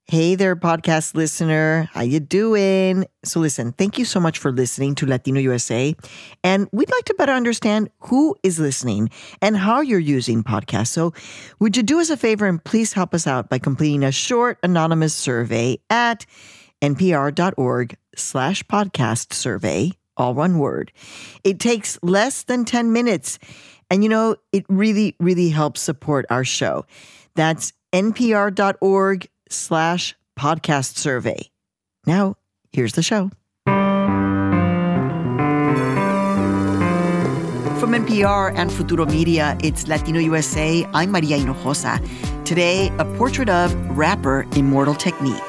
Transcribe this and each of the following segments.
Hey there, podcast listener. How you doing? So listen, thank you so much for listening to Latino USA. And we'd like to better understand who is listening and how you're using podcasts. So would you do us a favor and please help us out by completing a short anonymous survey at npr.org/podcast survey, all one word. It takes less than 10 minutes. And it really, really helps support our show. That's npr.org/podcast survey. Now, here's the show. From NPR and Futuro Media, it's Latino USA. I'm Maria Hinojosa. Today, a portrait of rapper Immortal Technique.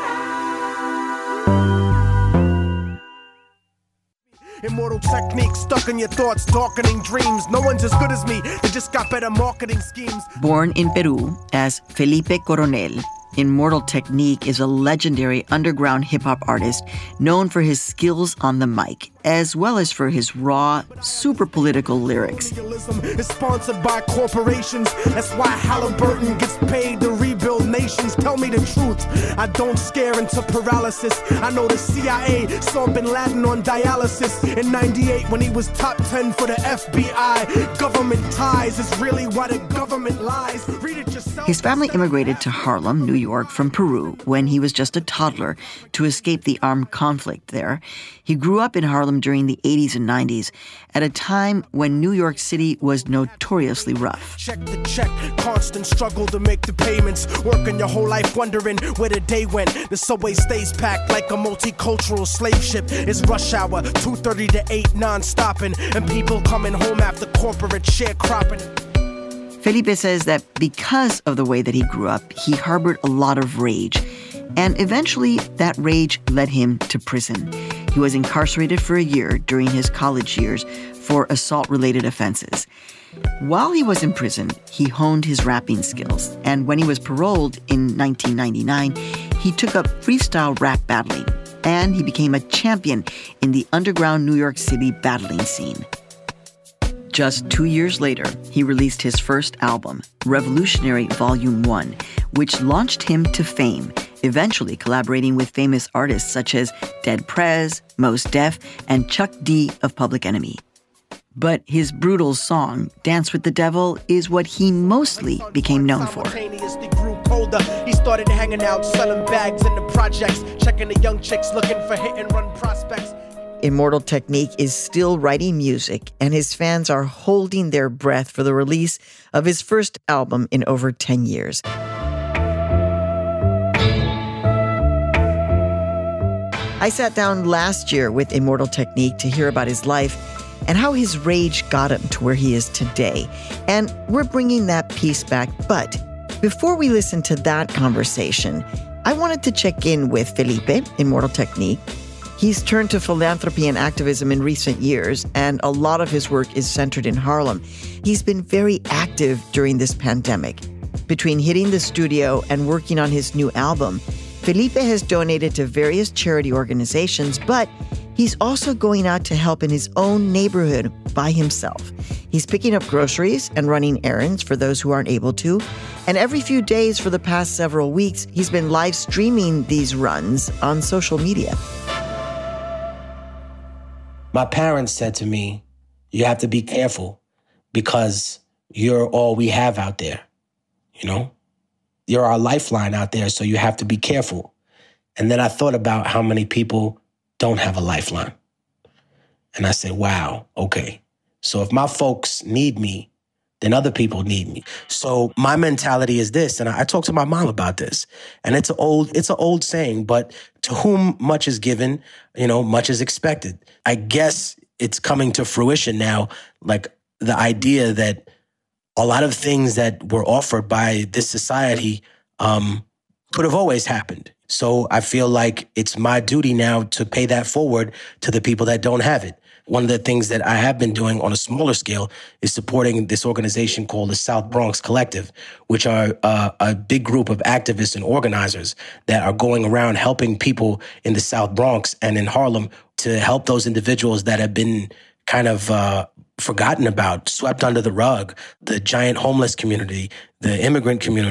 Immortal Technique stuck in your thoughts, darkening dreams. No one's as good as me. They just got better marketing schemes. Born in Peru as Felipe Coronel, Immortal Technique is a legendary underground hip-hop artist known for his skills on the mic, as well as for his raw, super political lyrics. Is sponsored by corporations. That's why Halliburton gets paid to rebuild nations. Tell me the truth. I don't scare into paralysis. I know the CIA saw Bin Laden on dialysis in 98 when he was top 10 for the FBI. Government ties is really why the government lies. Read it yourself. His family immigrated to Harlem, New York from Peru when he was just a toddler to escape the armed conflict there. He grew up in Harlem during the 80s and 90s at a time when New York City was notoriously rough. Check the check, constant struggle to make the payments. Working your whole life wondering where the day went. The subway stays packed like a multicultural slave ship. It's rush hour, 2:30 to 8 non-stopping. And people coming home after corporate sharecropping. Felipe says that because of the way that he grew up, he harbored a lot of rage. And eventually, that rage led him to prison. He was incarcerated for a year during his college years for assault-related offenses. While he was in prison, he honed his rapping skills. And when he was paroled in 1999, he took up freestyle rap battling. And he became a champion in the underground New York City battling scene. Just 2 years later, he released his first album, Revolutionary Volume 1, which launched him to fame, eventually collaborating with famous artists such as Dead Prez, Mos Def, and Chuck D of Public Enemy. But his brutal song, Dance with the Devil, is what he mostly became known for. He started hanging out, selling bags in the projects, checking the young chicks looking for hit-and-run prospects. Immortal Technique is still writing music, and his fans are holding their breath for the release of his first album in over 10 years. I sat down last year with Immortal Technique to hear about his life and how his rage got him to where he is today. And we're bringing that piece back. But before we listen to that conversation, I wanted to check in with Felipe, Immortal Technique. He's turned to philanthropy and activism in recent years, and a lot of his work is centered in Harlem. He's been very active during this pandemic. Between hitting the studio and working on his new album, Felipe has donated to various charity organizations, but he's also going out to help in his own neighborhood by himself. He's picking up groceries and running errands for those who aren't able to. And every few days for the past several weeks, he's been live streaming these runs on social media. My parents said to me, you have to be careful because you're all we have out there, You're our lifeline out there, so you have to be careful. And then I thought about how many people don't have a lifeline. And I said, wow, okay. So if my folks need me, then other people need me. So my mentality is this, and I talked to my mom about this, and it's an old saying, but to whom much is given, much is expected. I guess it's coming to fruition now, like the idea that a lot of things that were offered by this society could have always happened. So I feel like it's my duty now to pay that forward to the people that don't have it. One of the things that I have been doing on a smaller scale is supporting this organization called the South Bronx Collective, which are a big group of activists and organizers that are going around helping people in the South Bronx and in Harlem to help those individuals that have been kind of forgotten about, swept under the rug, the giant homeless community, the immigrant community,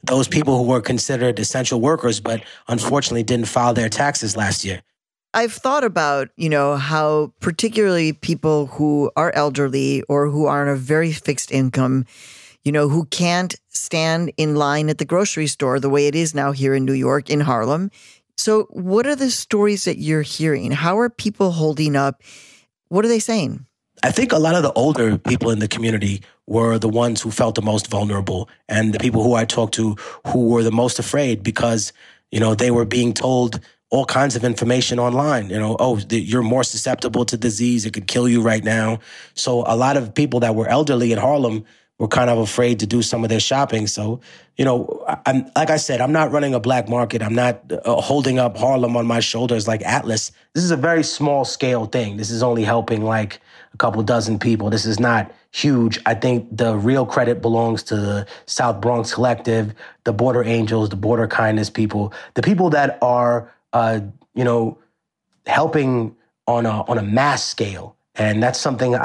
those people who were considered essential workers, but unfortunately didn't file their taxes last year. I've thought about, how particularly people who are elderly or who are on a very fixed income, who can't stand in line at the grocery store the way it is now here in New York, in Harlem. So what are the stories that you're hearing? How are people holding up? What are they saying? I think a lot of the older people in the community were the ones who felt the most vulnerable, and the people who I talked to who were the most afraid because, they were being told all kinds of information online, you're more susceptible to disease. It could kill you right now. So a lot of people that were elderly in Harlem were kind of afraid to do some of their shopping. So, like I said, I'm not running a black market. I'm not holding up Harlem on my shoulders like Atlas. This is a very small scale thing. This is only helping like a couple dozen people. This is not huge. I think the real credit belongs to the South Bronx Collective, the Border Angels, the Border Kindness people, the people that are helping on a mass scale. And that's something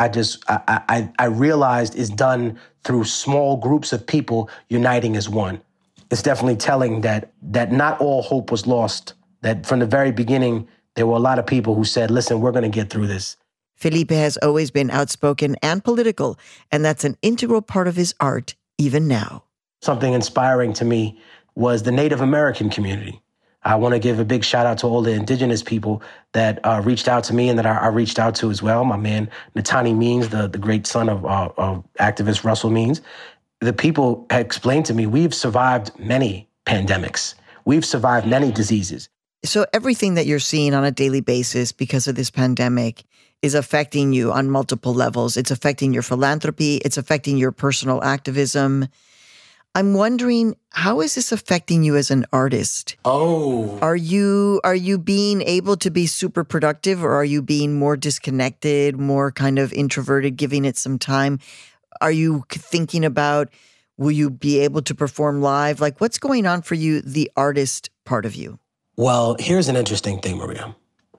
I realized is done through small groups of people uniting as one. It's definitely telling that not all hope was lost, that from the very beginning, there were a lot of people who said, listen, we're going to get through this. Felipe has always been outspoken and political, and that's an integral part of his art, even now. Something inspiring to me was the Native American community. I want to give a big shout out to all the indigenous people that reached out to me and that I reached out to as well. My man, Natani Means, the great son of activist Russell Means. The people had explained to me, we've survived many pandemics. We've survived many diseases. So everything that you're seeing on a daily basis because of this pandemic is affecting you on multiple levels. It's affecting your philanthropy. It's affecting your personal activism. I'm wondering, how is this affecting you as an artist? Oh. Are you being able to be super productive, or are you being more disconnected, more kind of introverted, giving it some time? Are you thinking about, will you be able to perform live? Like, what's going on for you, the artist part of you? Well, here's an interesting thing, Maria.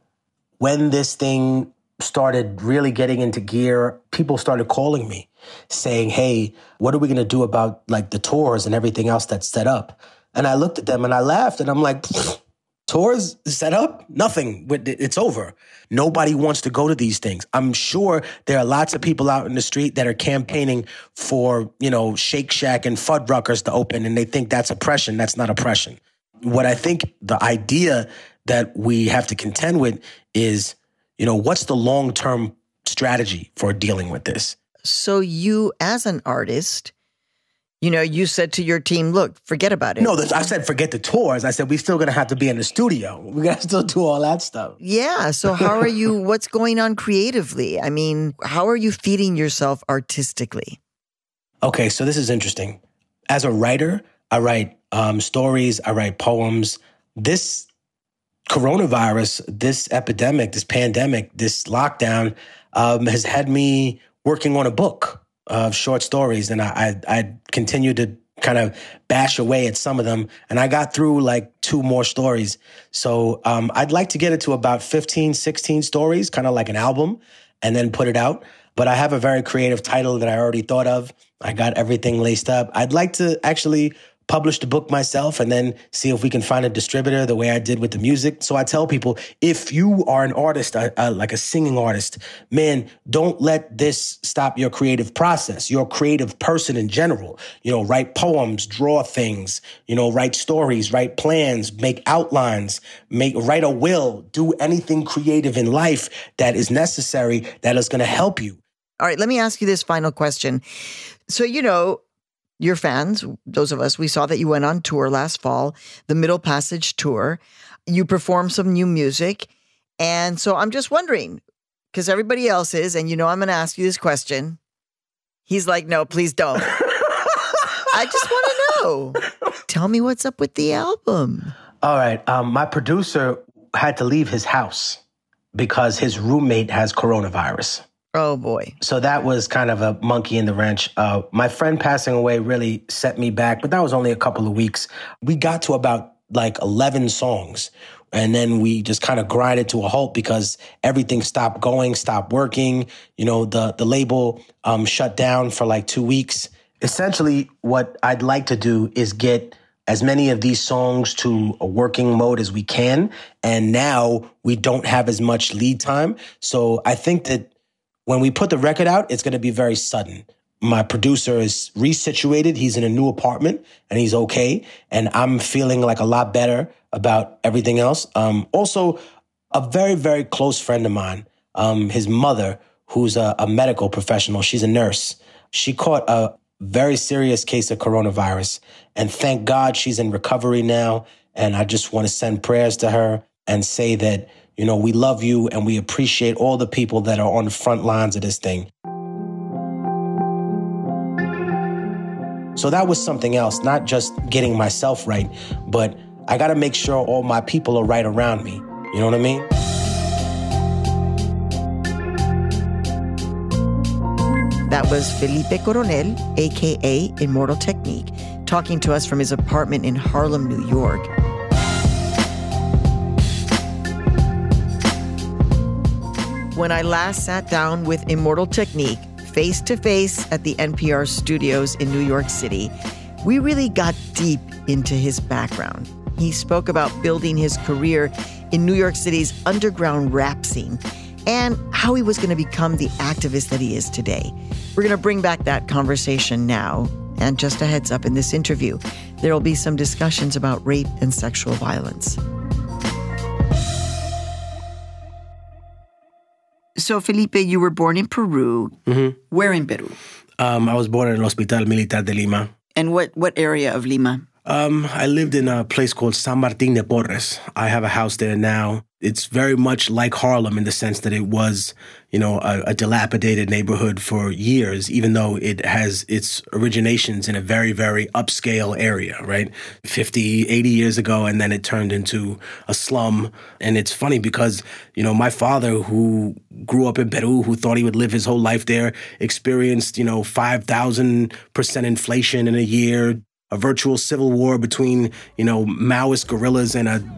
When this thing started really getting into gear, people started calling me saying, hey, what are we going to do about like the tours and everything else that's set up? And I looked at them and I laughed and I'm like, tours set up? Nothing. It's over. Nobody wants to go to these things. I'm sure there are lots of people out in the street that are campaigning for, Shake Shack and Fuddruckers to open, and they think that's oppression. That's not oppression. What I think the idea that we have to contend with is, what's the long-term strategy for dealing with this? So you, as an artist, you said to your team, look, forget about it. No, I said forget the tours. I said we're still going to have to be in the studio. We got to still do all that stuff. Yeah. So how are you, what's going on creatively? I mean, how are you feeding yourself artistically? Okay, so this is interesting. As a writer, I write stories, I write poems. This coronavirus, this epidemic, this pandemic, this lockdown has had me working on a book of short stories. And I continue to kind of bash away at some of them. And I got through like 2 more stories. So I'd like to get it to about 15, 16 stories, kind of like an album, and then put it out. But I have a very creative title that I already thought of. I got everything laced up. I'd like to actually publish the book myself and then see if we can find a distributor the way I did with the music. So I tell people, if you are an artist, like a singing artist, man, don't let this stop your creative process. You're a creative person in general. Write poems, draw things, write stories, write plans, make outlines, write a will, do anything creative in life that is necessary, that is going to help you. All right, let me ask you this final question. So, your fans, those of us, we saw that you went on tour last fall, the Middle Passage Tour. You performed some new music. And so I'm just wondering, because everybody else is, and I'm going to ask you this question. He's like, no, please don't. I just want to know. Tell me what's up with the album. All right. My producer had to leave his house because his roommate has coronavirus. Oh, boy. So that was kind of a monkey in the wrench. My friend passing away really set me back, but that was only a couple of weeks. We got to about like 11 songs, and then we just kind of grinded to a halt because everything stopped going, stopped working. The label shut down for like 2 weeks. Essentially, what I'd like to do is get as many of these songs to a working mode as we can. And now we don't have as much lead time. So I think that when we put the record out, it's going to be very sudden. My producer is resituated. He's in a new apartment and he's okay. And I'm feeling like a lot better about everything else. Also, a very, very close friend of mine, his mother, who's a medical professional, she's a nurse. She caught a very serious case of coronavirus. And thank God she's in recovery now. And I just want to send prayers to her and say that, you know, we love you and we appreciate all the people that are on the front lines of this thing. So that was something else, not just getting myself right, but I got to make sure all my people are right around me. You know what I mean? That was Felipe Coronel, a.k.a. Immortal Technique, talking to us from his apartment in Harlem, New York. When I last sat down with Immortal Technique, face-to-face at the NPR studios in New York City, we really got deep into his background. He spoke about building his career in New York City's underground rap scene and how he was going to become the activist that he is today. We're going to bring back that conversation now. And just a heads up, in this interview, there will be some discussions about rape and sexual violence. So, Felipe, you were born in Peru. Mm-hmm. Where in Peru? I was born in el Hospital Militar de Lima. And what area of Lima? I lived in a place called San Martín de Porres. I have a house there now. It's very much like Harlem in the sense that it was, you know, a dilapidated neighborhood for years, even though it has its originations in a very, very upscale area, right? 50, 80 years ago, and then it turned into a slum. And it's funny because, you know, my father, who grew up in Peru, who thought he would live his whole life there, experienced, you know, 5,000% inflation in a year, a virtual civil war between, you know, Maoist guerrillas and a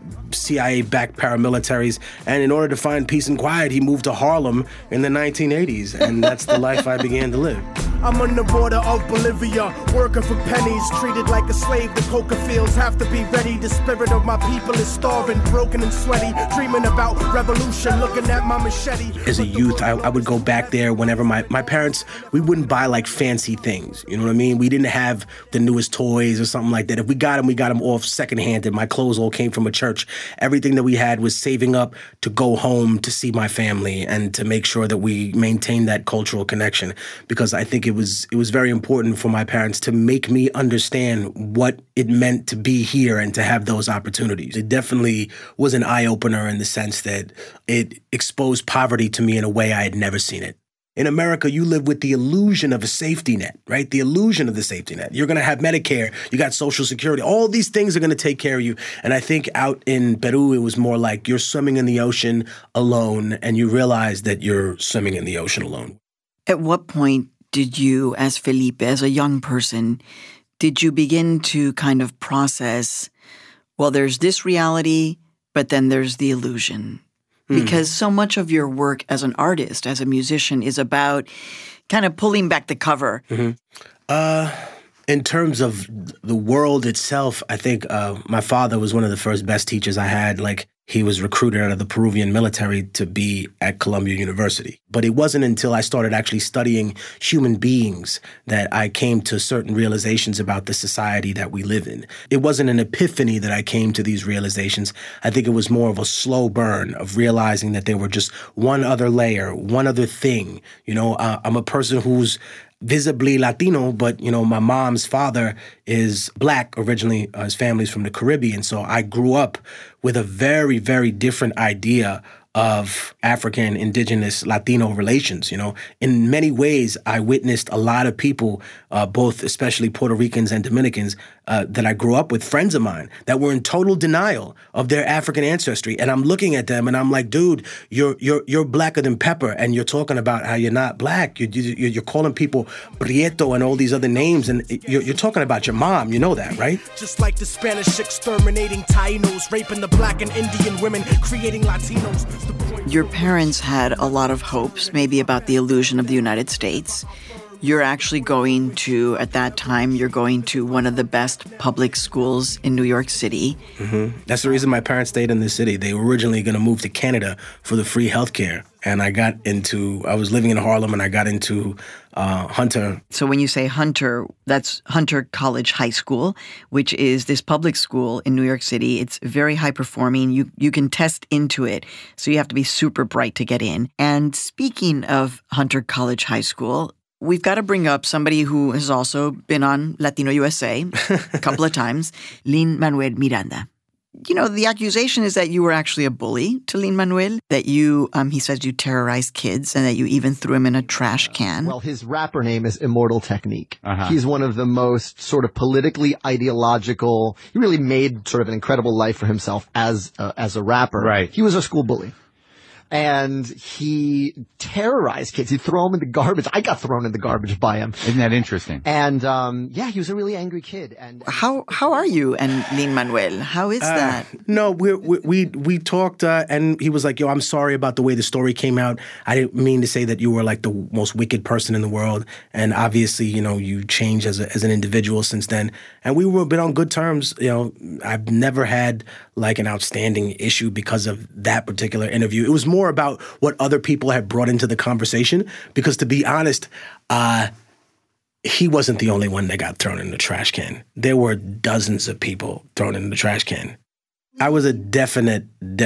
CIA-backed paramilitaries. And in order to find peace and quiet, he moved to Harlem in the 1980s. And that's the life I began to live. I'm on the border of Bolivia, working for pennies, treated like a slave. The coca fields have to be ready. The spirit of my people is starving, broken and sweaty, dreaming about revolution, looking at my machete. As a youth, I would go back there whenever my parents, we wouldn't buy like fancy things. You know what I mean? We didn't have the newest toys or something like that. If we got them off secondhand, and my clothes all came from a church. Everything that we had was saving up to go home to see my family and to make sure that we maintained that cultural connection, because I think it was very important for my parents to make me understand what it meant to be here and to have those opportunities. It definitely was an eye-opener in the sense that it exposed poverty to me in a way I had never seen it. In America, you live with the illusion of a safety net, right? The illusion of the safety net. You're going to have Medicare. You got Social Security. All these things are going to take care of you. And I think out in Peru, it was more like you're swimming in the ocean alone, and you realize that you're swimming in the ocean alone. At what point did you, as Felipe, as a young person, did you begin to kind of process, well, there's this reality, but then there's the illusion? Because so much of your work as an artist, as a musician, is about kind of pulling back the cover. Mm-hmm. In terms of the world itself, I think my father was one of the first best teachers I had. Like, he was recruited out of the Peruvian military to be at Columbia University. But it wasn't until I started actually studying human beings that I came to certain realizations about the society that we live in. It wasn't an epiphany that I came to these realizations. I think it was more of a slow burn of realizing that there were just one other layer, one other thing. You know, I'm a person who's visibly Latino, but, you know, my mom's father is Black originally. His family's from the Caribbean. So I grew up with a very, very different idea of African, indigenous, Latino relations. You know, in many ways, I witnessed a lot of people, both especially Puerto Ricans and Dominicans, that I grew up with, friends of mine, that were in total denial of their African ancestry. And I'm looking at them and I'm like, dude, you're blacker than pepper, and you're talking about how you're not Black. You're calling people Prieto and all these other names, and you're talking about your mom. You know that, right? Just like the Spanish exterminating Tainos, raping the Black and Indian women, creating Latinos. Your parents had a lot of hopes, maybe about the illusion of the United States. you're actually going to, at that time, you're going to one of the best public schools in New York City. Mm-hmm. That's the reason my parents stayed in the city. They were originally going to move to Canada for the free healthcare. And I was living in Harlem, and I got into Hunter. So when you say Hunter, that's Hunter College High School, which is this public school in New York City. It's very high performing. You can test into it. So you have to be super bright to get in. And speaking of Hunter College High School, we've got to bring up somebody who has also been on Latino USA a couple of times, Lin-Manuel Miranda. You know, the accusation is that you were actually a bully to Lin-Manuel, that you, he says you terrorized kids and that you even threw him in a trash can. Well, his rapper name is Immortal Technique. He's one of the most sort of politically ideological. He really made sort of an incredible life for himself as a rapper. Right. He was a school bully. And he terrorized kids. He'd throw them in the garbage. I got thrown in the garbage by him. Isn't that interesting? And, he was a really angry kid. And how are you and Lin-Manuel? How is that? No, we talked, and he was like, yo, I'm sorry about the way the story came out. I didn't mean to say that you were like the most wicked person in the world. And obviously, you know, you changed as an individual since then. And we were a bit on good terms. You know, I've never had like an outstanding issue because of that particular interview. It was more about what other people had brought into the conversation, because to be honest, he wasn't the only one that got thrown in the trash can. There were dozens of people thrown in the trash can. I was a definite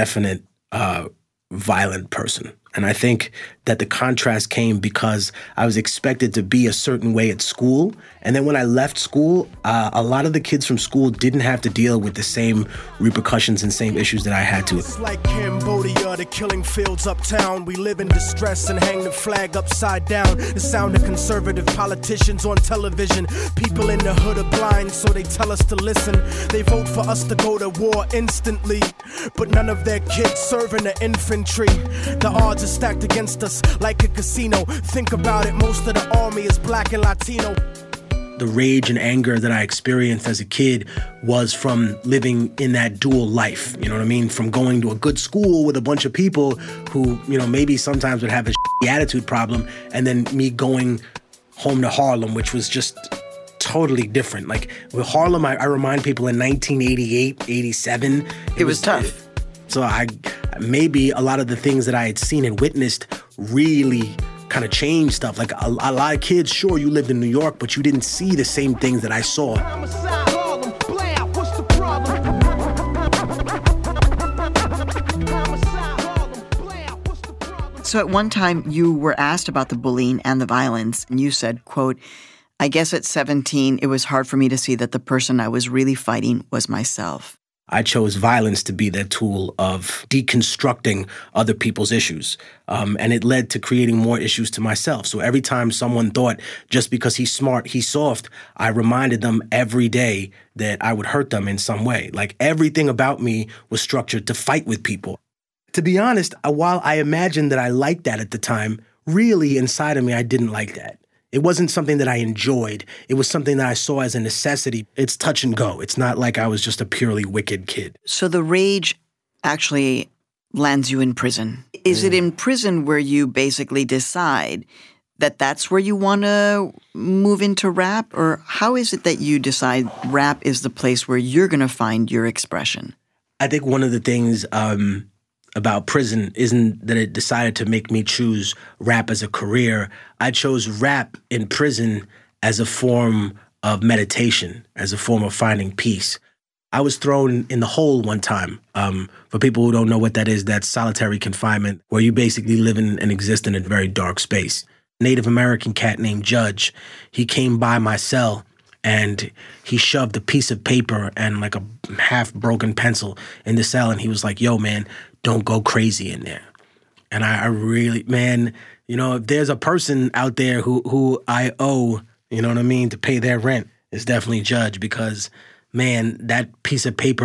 violent person. And I think that the contrast came because I was expected to be a certain way at school. And then when I left school, a lot of the kids from school didn't have to deal with the same repercussions and same issues that I had to. It's like Cambodia, the killing fields uptown. We live in distress and hang the flag upside down. The sound of conservative politicians on television. People in the hood are blind, so they tell us to listen. They vote for us to go to war instantly, but none of their kids serve in the infantry. The odds are stacked against us like a casino. Think about it, most of the army is black and Latino. The rage and anger that I experienced as a kid was from living in that dual life, you know what I mean? From going to a good school with a bunch of people who, you know, maybe sometimes would have a attitude problem, and then me going home to Harlem, which was just totally different. Like with Harlem, I remind people in 1988, 87. It was tough. So maybe a lot of the things that I had seen and witnessed really kind of changed stuff. Like a lot of kids, sure, you lived in New York, but you didn't see the same things that I saw. So at one time you were asked about the bullying and the violence, and you said, quote, I guess at 17, it was hard for me to see that the person I was really fighting was myself. I chose violence to be that tool of deconstructing other people's issues. And it led to creating more issues to myself. So every time someone thought just because he's smart, he's soft, I reminded them every day that I would hurt them in some way. Like everything about me was structured to fight with people. To be honest, while I imagined that I liked that at the time, really inside of me, I didn't like that. It wasn't something that I enjoyed. It was something that I saw as a necessity. It's touch and go. It's not like I was just a purely wicked kid. So the rage actually lands you in prison. Is it in prison where you basically decide that that's where you want to move into rap? Or how is it that you decide rap is the place where you're going to find your expression? I think one of the things about prison isn't that it decided to make me choose rap as a career. I chose rap in prison as a form of meditation, as a form of finding peace. I was thrown in the hole one time. For people who don't know what that is, that's solitary confinement, where you basically live in and exist in a very dark space. Native American cat named Judge, he came by my cell and he shoved a piece of paper and like a half-broken pencil in the cell, and he was like, yo, man, don't go crazy in there. And I really, man, you know, if there's a person out there who I owe, you know what I mean, to pay their rent, it's definitely Judge, because, man, that piece of paper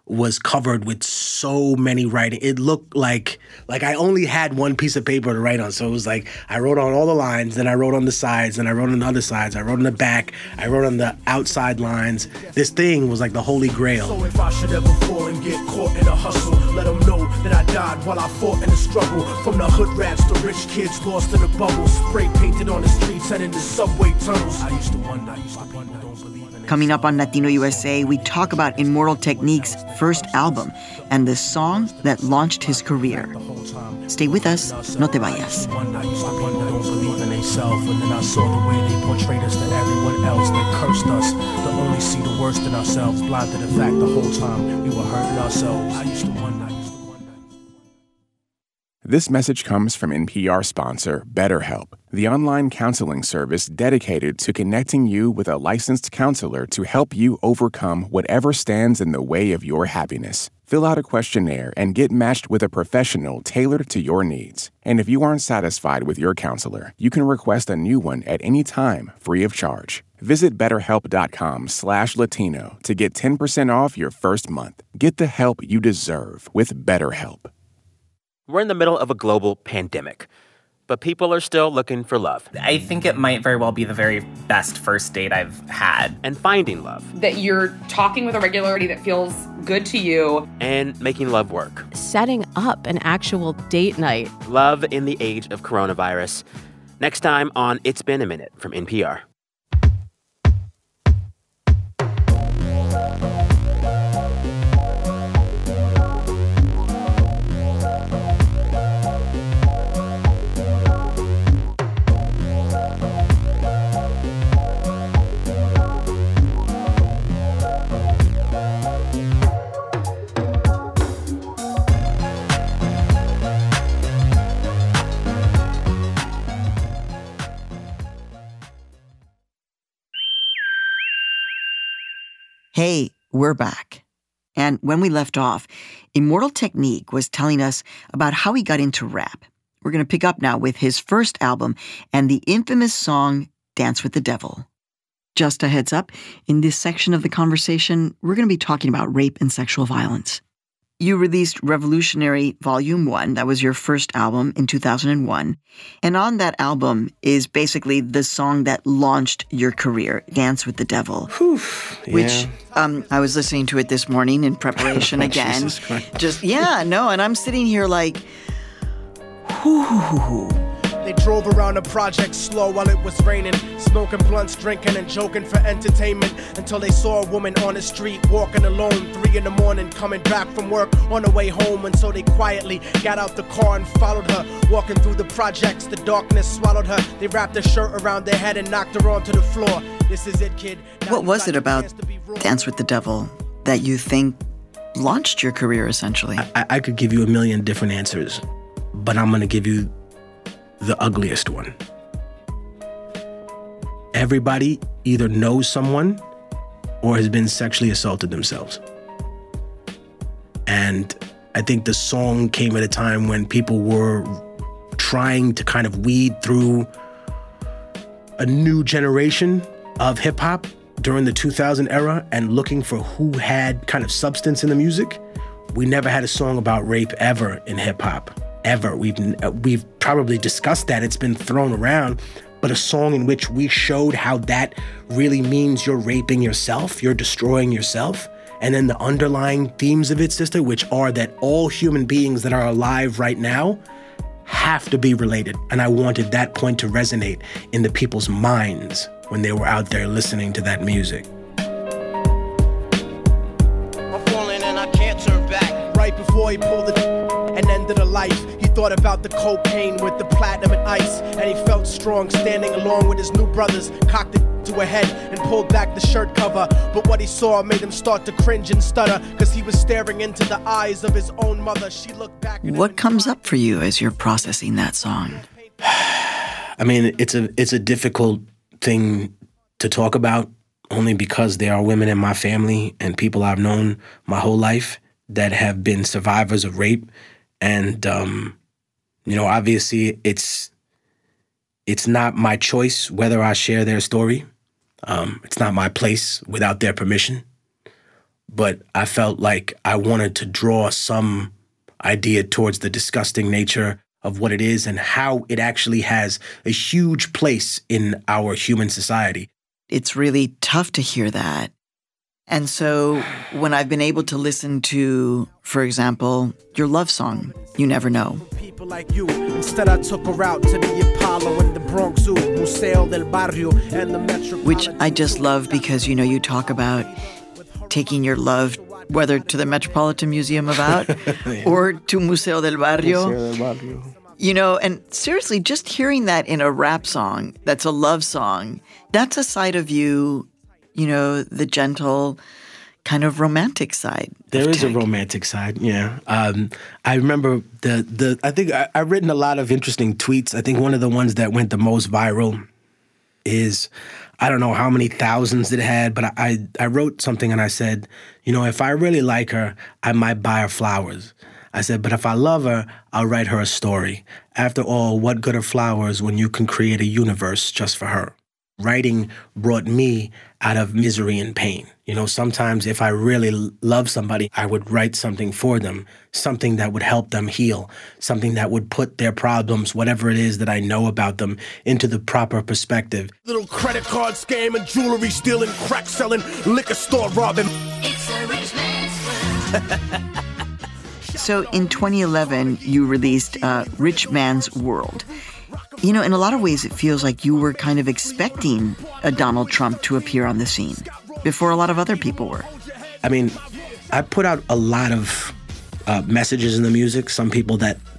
was covered with so many writing. It looked like I only had one piece of paper to write on. So it was like I wrote on all the lines, then I wrote on the sides, then I wrote on the other sides, I wrote on the back, I wrote on the outside lines. This thing was like the holy grail. So if I should ever fall and get caught in a hustle, let them know that I died while I fought in the struggle. From the hood rats to rich kids lost in the bubble, spray painted on the streets and in the subway tunnels. I used to wonder, don't believe in it. Coming up on Latino USA, we talk about Immortal Technique's first album and the song that launched his career. Stay with us, no te vayas. I used to wonder, don't believe in themselves, and then I saw the way they portrayed us to everyone else. They cursed us to only see the worst in ourselves, blind to the fact the whole time we were hurting ourselves. I used to wonder. This message comes from NPR sponsor BetterHelp, the online counseling service dedicated to connecting you with a licensed counselor to help you overcome whatever stands in the way of your happiness. Fill out a questionnaire and get matched with a professional tailored to your needs. And if you aren't satisfied with your counselor, you can request a new one at any time, free of charge. Visit BetterHelp.com/Latino to get 10% off your first month. Get the help you deserve with BetterHelp. We're in the middle of a global pandemic, but people are still looking for love. I think it might very well be the very best first date I've had. And finding love. That you're talking with a regularity that feels good to you. And making love work. Setting up an actual date night. Love in the age of coronavirus. Next time on It's Been a Minute from NPR. Hey, we're back. And when we left off, Immortal Technique was telling us about how he got into rap. We're going to pick up now with his first album and the infamous song Dance with the Devil. Just a heads up, in this section of the conversation, we're going to be talking about rape and sexual violence. You released Revolutionary Volume 1, that was your first album in 2001. And on that album is basically the song that launched your career, Dance with the Devil. Whew, yeah. Which I was listening to it this morning in preparation again. Jesus Christ. And I'm sitting here like, whoo. They drove around the project slow while it was raining, smoking blunts, drinking and joking for entertainment, until they saw a woman on the street walking alone, 3 a.m, coming back from work on the way home. And so they quietly got out the car and followed her, walking through the projects. The darkness swallowed her. They wrapped her shirt around their head and knocked her onto the floor. This is it, kid. Now what was it about Dance with the Devil that you think launched your career, essentially? I could give you a million different answers, but I'm going to give you the ugliest one. Everybody either knows someone or has been sexually assaulted themselves. And I think the song came at a time when people were trying to kind of weed through a new generation of hip hop during the 2000 era and looking for who had kind of substance in the music. We never had a song about rape ever in hip hop. Ever. We've probably discussed that. It's been thrown around, but a song in which we showed how that really means you're raping yourself, you're destroying yourself. And then the underlying themes of it, sister, which are that all human beings that are alive right now have to be related. And I wanted that point to resonate in the people's minds when they were out there listening to that music. I'm falling and I can't turn back. Right before he pulled it and ended a life, he thought about the cocaine with the platinum and ice, and he felt strong standing along with his new brothers, cocked it to a head and pulled back the shirt cover. But what he saw made him start to cringe and stutter, because he was staring into the eyes of his own mother. She looked back at him. What comes up for you as you're processing that song? I mean, it's a difficult thing to talk about, only because there are women in my family and people I've known my whole life that have been survivors of rape. And, obviously it's not my choice whether I share their story. It's not my place without their permission. but I felt like I wanted to draw some idea towards the disgusting nature of what it is and how it actually has a huge place in our human society. It's really tough to hear that. And so when I've been able to listen to, for example, your love song, You Never Know. People like you. Instead, I took her out to the Apollo and the Bronx Zoo, Museo del Barrio, and the Metro. Which I just love because, you know, you talk about taking your love, whether to the Metropolitan Museum about or to Museo del Barrio. Museo del Barrio. You know, and seriously, just hearing that in a rap song, that's a love song, that's a side of you, you know, the gentle, kind of romantic side. There is a romantic side, yeah. I remember I think I've written a lot of interesting tweets. I think one of the ones that went the most viral is, I don't know how many thousands it had, but I wrote something and I said, you know, if I really like her, I might buy her flowers. I said, but if I love her, I'll write her a story. After all, what good are flowers when you can create a universe just for her? Writing brought me out of misery and pain. You know, sometimes if I really love somebody, I would write something for them, something that would help them heal, something that would put their problems, whatever it is that I know about them, into the proper perspective. Little credit card scam and jewelry stealing, crack selling, liquor store robbing. It's a rich man's world. So in 2011, you released Rich Man's World. You know, in a lot of ways, it feels like you were kind of expecting a Donald Trump to appear on the scene before a lot of other people were. I mean, I put out a lot of messages in the music. Some people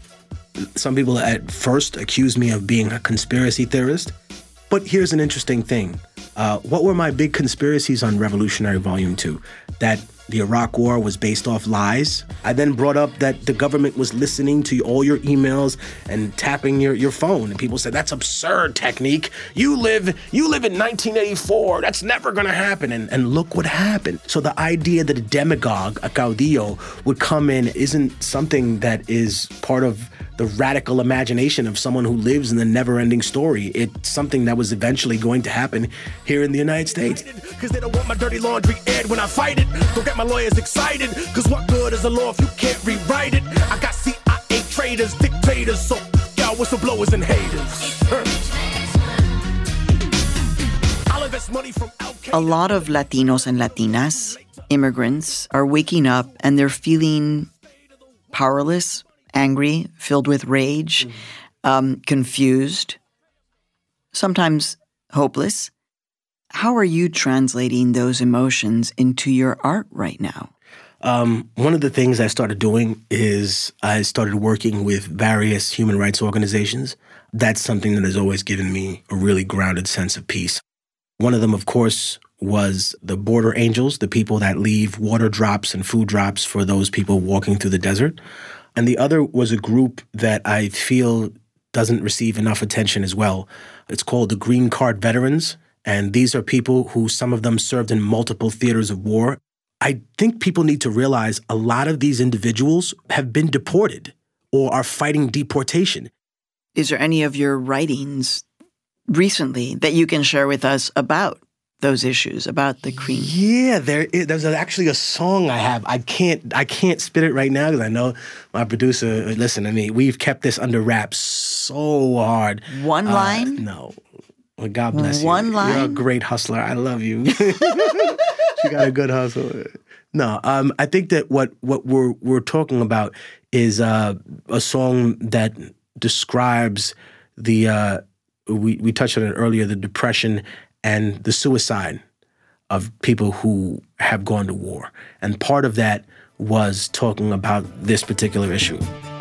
at first accused me of being a conspiracy theorist. But here's an interesting thing. What were my big conspiracies on Revolutionary Volume 2? That the Iraq War was based off lies. I then brought up that the government was listening to all your emails and tapping your phone. And people said, that's absurd, Technique. You live in 1984. That's never going to happen. And look what happened. So the idea that a demagogue, a caudillo, would come in isn't something that is part of the radical imagination of someone who lives in the never-ending story. It's something that was eventually going to happen here in the United States. Cause they don't want my dirty laundry aired when I fight it. Don't get my lawyers excited, cause what good is a law if you can't rewrite it? I got CIA traitors, dictators, so y'all whistleblowers and haters. A lot of Latinos and Latinas, immigrants, are waking up and they're feeling powerless, angry, filled with rage, confused, sometimes hopeless. How are you translating those emotions into your art right now? One of the things I started doing is I started working with various human rights organizations. That's something that has always given me a really grounded sense of peace. One of them, of course, was the Border Angels, the people that leave water drops and food drops for those people walking through the desert. And the other was a group that I feel doesn't receive enough attention as well. It's called the Green Card Veterans. And these are people who, some of them served in multiple theaters of war. I think people need to realize a lot of these individuals have been deported or are fighting deportation. Is there any of your writings recently that you can share with us about those issues, about the cream? Yeah, there's actually a song I have. I can't spit it right now because I know my producer, listen, I mean, we've kept this under wraps so hard. One line? No. Well, God bless you. One line? You're a great hustler. I love you. She got a good hustle. No, I think that what we're talking about is a song that describes the we touched on it earlier, the depression and the suicide of people who have gone to war. And part of that was talking about this particular issue.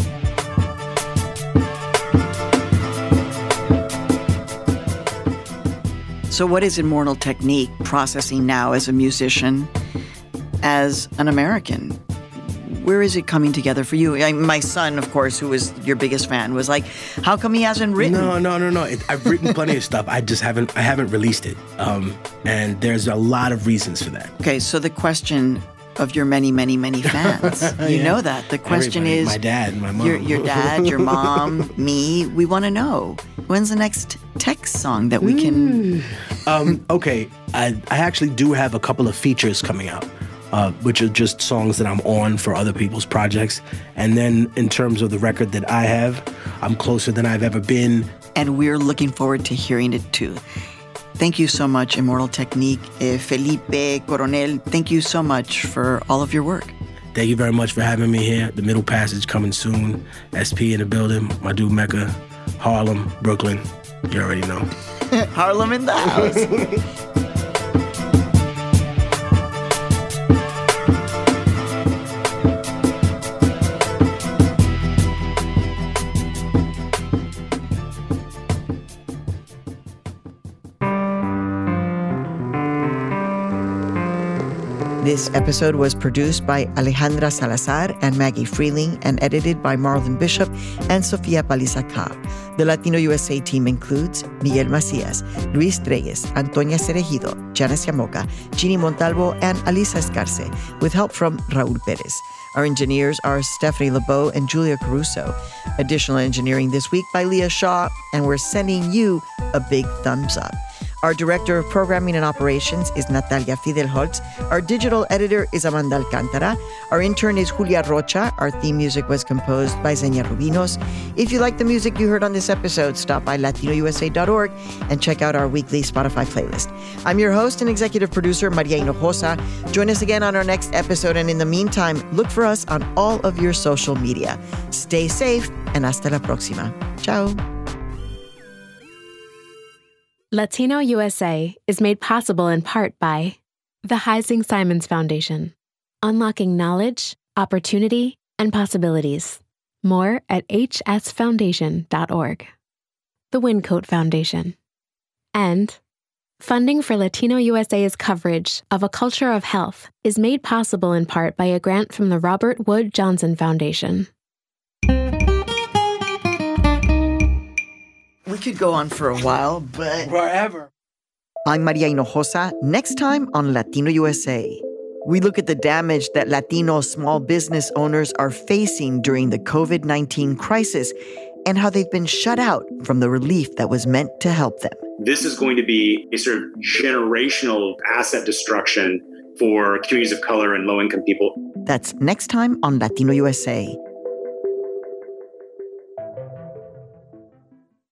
So what is Immortal Technique processing now as a musician, as an American? Where is it coming together for you? My son, of course, who was your biggest fan, was like, how come he hasn't written? No. I've written plenty of stuff. I haven't released it. And there's a lot of reasons for that. Okay, so the question of your many, many, many fans, you know that. The question is... My dad, my mom. Your dad, your mom, me. We want to know, when's the next text song that we can... Okay, I actually do have a couple of features coming out. which are just songs that I'm on for other people's projects. And then in terms of the record that I have, I'm Closer Than I've Ever Been. And we're looking forward to hearing it too. Thank you so much, Immortal Technique. Felipe, Coronel, thank you so much for all of your work. Thank you very much for having me here. The Middle Passage coming soon. SP in the building. My dude Mecca. Harlem, Brooklyn. You already know. Harlem in the house. This episode was produced by Alejandra Salazar and Maggie Freeling and edited by Marlon Bishop and Sofia Paliza-Carr. The Latino USA team includes Miguel Macias, Luis Reyes, Antonia Cerejido, Janice Yamoca, Ginny Montalvo, and Alisa Escarce, with help from Raul Perez. Our engineers are Stephanie LeBeau and Julia Caruso. Additional engineering this week by Leah Shaw, and we're sending you a big thumbs up. Our Director of Programming and Operations is Natalia Fidelholtz. Our digital editor is Amanda Alcantara. Our intern is Julia Rocha. Our theme music was composed by Xenia Rubinos. If you like the music you heard on this episode, stop by latinousa.org and check out our weekly Spotify playlist. I'm your host and executive producer, Maria Hinojosa. Join us again on our next episode, and in the meantime, look for us on all of your social media. Stay safe, and hasta la próxima. Ciao. Latino USA is made possible in part by the Heising Simons Foundation, unlocking knowledge, opportunity, and possibilities. More at hsfoundation.org. The Wincoat Foundation. And funding for Latino USA's coverage of A Culture of Health is made possible in part by a grant from the Robert Wood Johnson Foundation. We could go on for a while, but... Forever. I'm Maria Hinojosa. Next time on Latino USA, we look at the damage that Latino small business owners are facing during the COVID-19 crisis and how they've been shut out from the relief that was meant to help them. This is going to be a sort of generational asset destruction for communities of color and low-income people. That's next time on Latino USA.